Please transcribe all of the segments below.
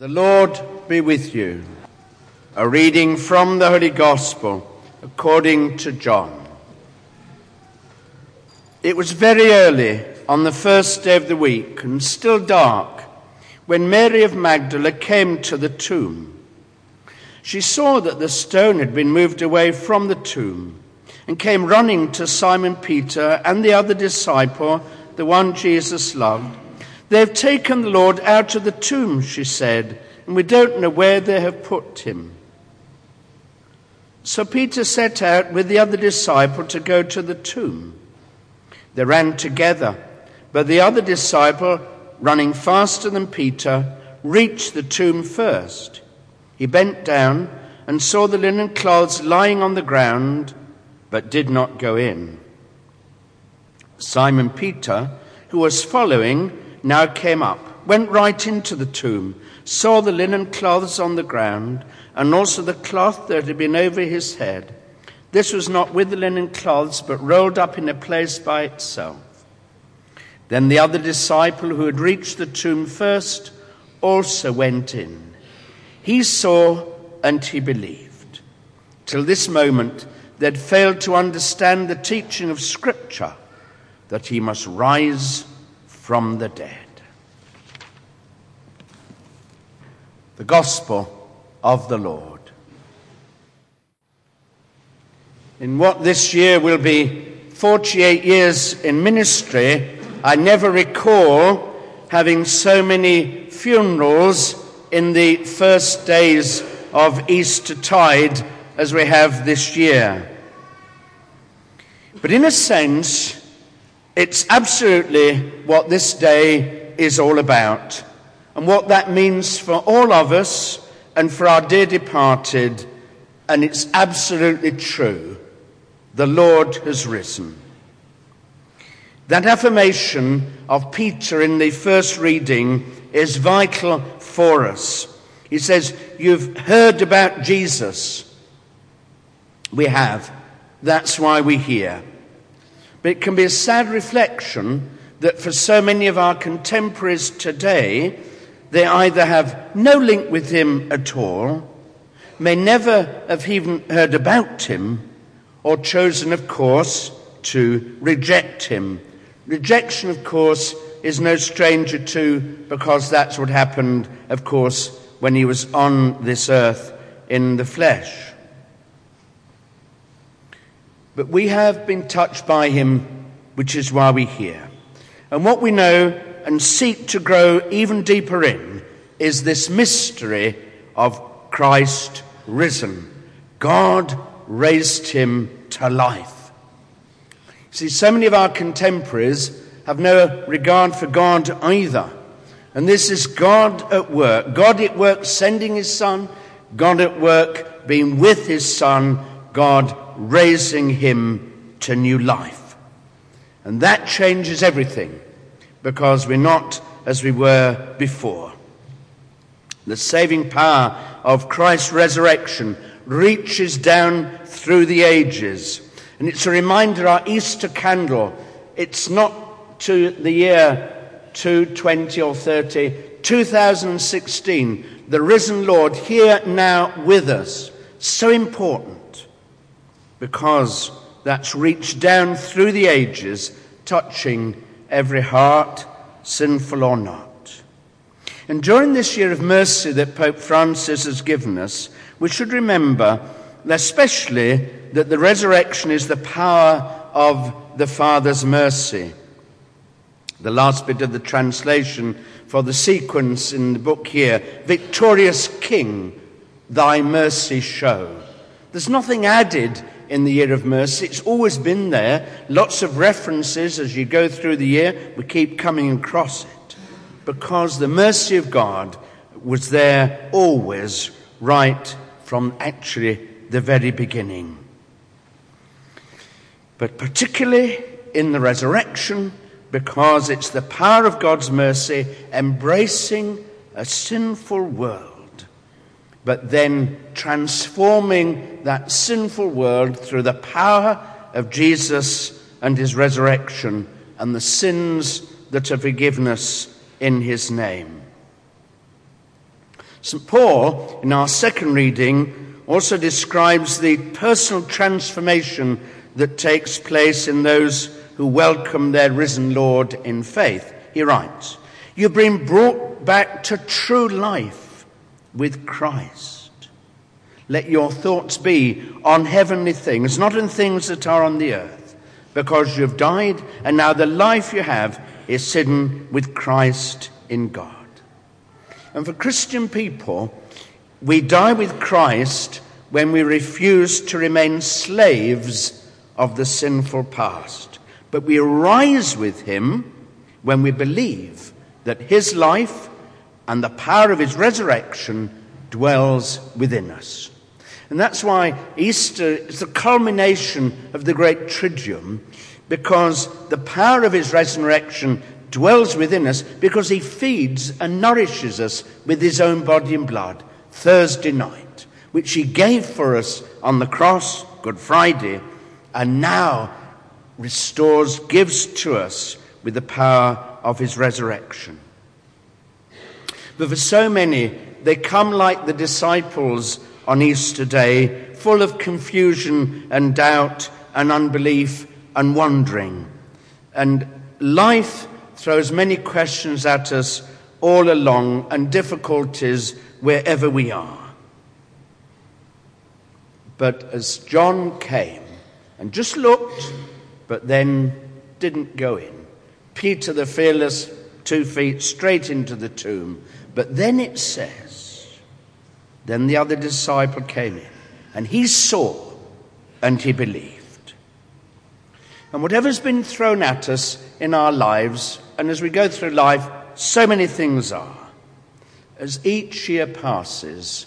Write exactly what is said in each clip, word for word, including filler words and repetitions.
The Lord be with you. A reading from the Holy Gospel according to John. It was very early on the first day of the week, and still dark, when Mary of Magdala came to the tomb. She saw that the stone had been moved away from the tomb, and came running to Simon Peter and the other disciple, the one Jesus loved. "They have taken the Lord out of the tomb," she said, "and we don't know where they have put him." So Peter set out with the other disciple to go to the tomb. They ran together, but the other disciple, running faster than Peter, reached the tomb first. He bent down and saw the linen cloths lying on the ground, but did not go in. Simon Peter, who was following, now came up, went right into the tomb, saw the linen cloths on the ground, and also the cloth that had been over his head. This was not with the linen cloths, but rolled up in a place by itself. Then the other disciple who had reached the tomb first also went in. He saw and he believed. Till this moment they had failed to understand the teaching of Scripture, that he must rise from the dead. The Gospel of the Lord. In what this year will be forty-eight years in ministry, I never recall having so many funerals in the first days of Eastertide as we have this year. But in a sense, it's absolutely what this day is all about, and what that means for all of us and for our dear departed. And it's absolutely true. The Lord has risen. That affirmation of Peter in the first reading is vital for us. He says, "You've heard about Jesus." We have. That's why we're here. But it can be a sad reflection that for so many of our contemporaries today, they either have no link with him at all, may never have even heard about him, or chosen, of course, to reject him. Rejection, of course, is no stranger to, because that's what happened, of course, when he was on this earth in the flesh. But we have been touched by him, which is why we're here. And what we know and seek to grow even deeper in is this mystery of Christ risen. God raised him to life. See, so many of our contemporaries have no regard for God either. And this is God at work. God at work sending his Son. God at work being with his Son. God raising him to new life. And that changes everything, because we're not as we were before. The saving power of Christ's resurrection reaches down through the ages. And it's a reminder, our Easter candle, it's not to the year two twenty or thirty, two thousand sixteen, the risen Lord here now with us. So important, because that's reached down through the ages, touching every heart, sinful or not. And during this year of mercy that Pope Francis has given us, we should remember especially that the resurrection is the power of the Father's mercy. The last bit of the translation for the sequence in the book here, "Victorious King, thy mercy show." There's nothing added in the year of mercy. It's always been there. Lots of references as you go through the year. We keep coming across it, because the mercy of God was there always, right from actually the very beginning. But particularly in the resurrection, because it's the power of God's mercy embracing a sinful world, but then transforming that sinful world through the power of Jesus and his resurrection and the sins that are forgiven us in his name. Saint Paul, in our second reading, also describes the personal transformation that takes place in those who welcome their risen Lord in faith. He writes, "You've been brought back to true life with Christ. Let your thoughts be on heavenly things, not on things that are on the earth, because you've died, and now the life you have is hidden with Christ in God." And for Christian people, we die with Christ when we refuse to remain slaves of the sinful past. But we rise with him when we believe that his life and the power of his resurrection dwells within us. And that's why Easter is the culmination of the great Triduum, because the power of his resurrection dwells within us, because he feeds and nourishes us with his own body and blood Thursday night, which he gave for us on the cross, Good Friday, and now restores, gives to us with the power of his resurrection. But for so many, they come like the disciples on Easter Day, full of confusion and doubt and unbelief and wondering. And life throws many questions at us all along, and difficulties wherever we are. But as John came and just looked, but then didn't go in, Peter the fearless, two feet straight into the tomb. But then it says, then the other disciple came in, and he saw and he believed. And whatever's been thrown at us in our lives, and as we go through life, so many things are, as each year passes,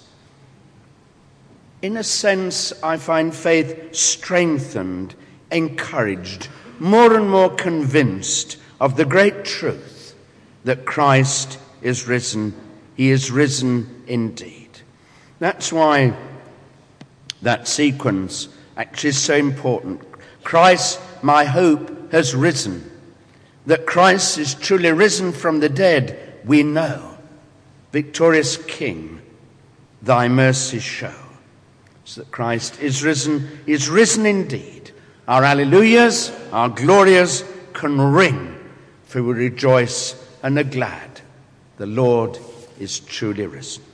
in a sense, I find faith strengthened, encouraged, more and more convinced of the great truth that Christ is risen. He is risen indeed. That's why that sequence actually is so important. Christ, my hope, has risen. That Christ is truly risen from the dead, we know. Victorious King, thy mercy show. So that Christ is risen, is risen indeed. Our alleluias, our glorias can ring, for we rejoice and are glad. The Lord is truly risen.